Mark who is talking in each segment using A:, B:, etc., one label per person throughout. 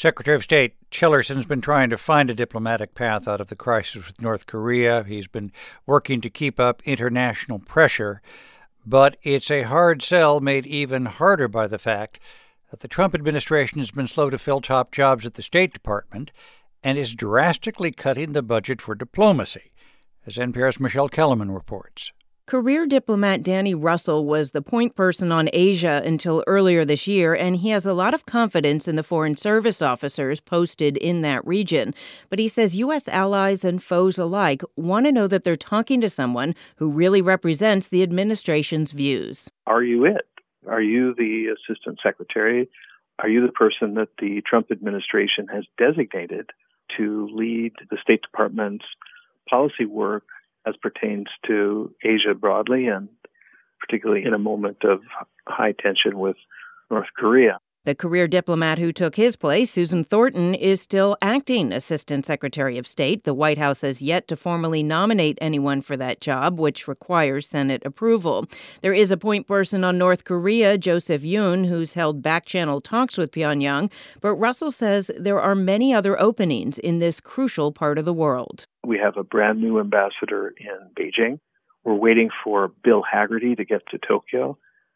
A: Secretary of State Tillerson's been trying to find a diplomatic path out of the crisis with North Korea. He's been working to keep up international pressure. But it's a hard sell made even harder by the fact that the Trump administration has been slow to fill top jobs at the State Department and is drastically cutting the budget for diplomacy, as NPR's Michelle Kellerman reports.
B: Career diplomat Danny Russell was the point person on Asia until earlier this year, and he has a lot of confidence in the Foreign Service officers posted in that region. But he says U.S. allies and foes alike want to know that they're talking to someone who really represents the administration's views.
C: Are you it? Are you the assistant secretary? Are you the person that the Trump administration has designated to lead the State Department's policy work as pertains to Asia broadly, and particularly in a moment of high tension with North Korea?
B: The career diplomat who took his place, Susan Thornton, is still acting Assistant Secretary of State. The White House has yet to formally nominate anyone for that job, which requires Senate approval. There is a point person on North Korea, Joseph Yoon, who's held back-channel talks with Pyongyang. But Russell says there are many other openings in this crucial part of the world.
C: We have a brand new ambassador in Beijing. We're waiting for Bill Hagerty to get to Tokyo.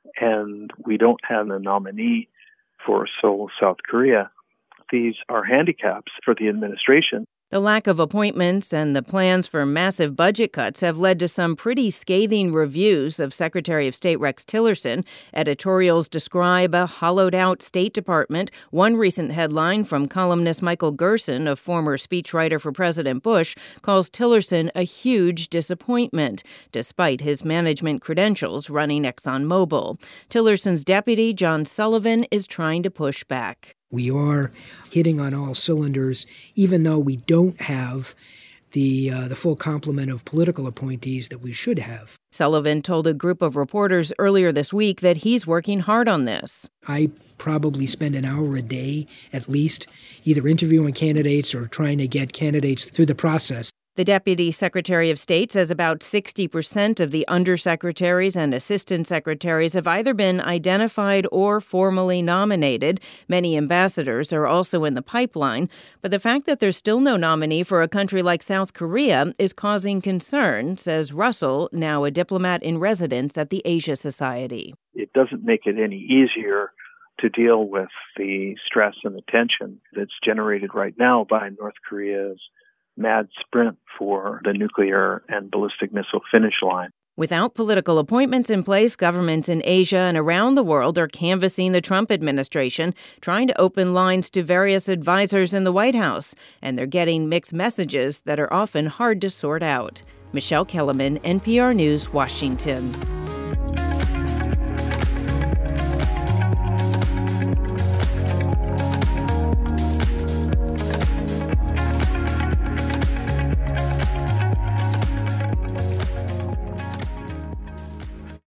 C: And we don't have a nominee for Seoul, South Korea. These are handicaps for the administration.
B: The lack of appointments and the plans for massive budget cuts have led to some pretty scathing reviews of Secretary of State Rex Tillerson. Editorials describe a hollowed-out State Department. One recent headline from columnist Michael Gerson, a former speechwriter for President Bush, calls Tillerson a huge disappointment, despite his management credentials running ExxonMobil. Tillerson's deputy, John Sullivan, is trying to push back.
D: We are hitting on all cylinders, even though we don't have the full complement of political appointees that we should have.
B: Sullivan told a group of reporters earlier this week that he's working hard on this.
D: I probably spend an hour a day, at least, either interviewing candidates or trying to get candidates through the process.
B: The Deputy Secretary of State says about 60% of the undersecretaries and assistant secretaries have either been identified or formally nominated. Many ambassadors are also in the pipeline. But the fact that there's still no nominee for a country like South Korea is causing concern, says Russell, now a diplomat in residence at the Asia Society.
C: It doesn't make it any easier to deal with the stress and the tension that's generated right now by North Korea's mad sprint for the nuclear and ballistic missile finish line.
B: Without political appointments in place, governments in Asia and around the world are canvassing the Trump administration, trying to open lines to various advisors in the White House. And they're getting mixed messages that are often hard to sort out. Michelle Kellerman, NPR News, Washington.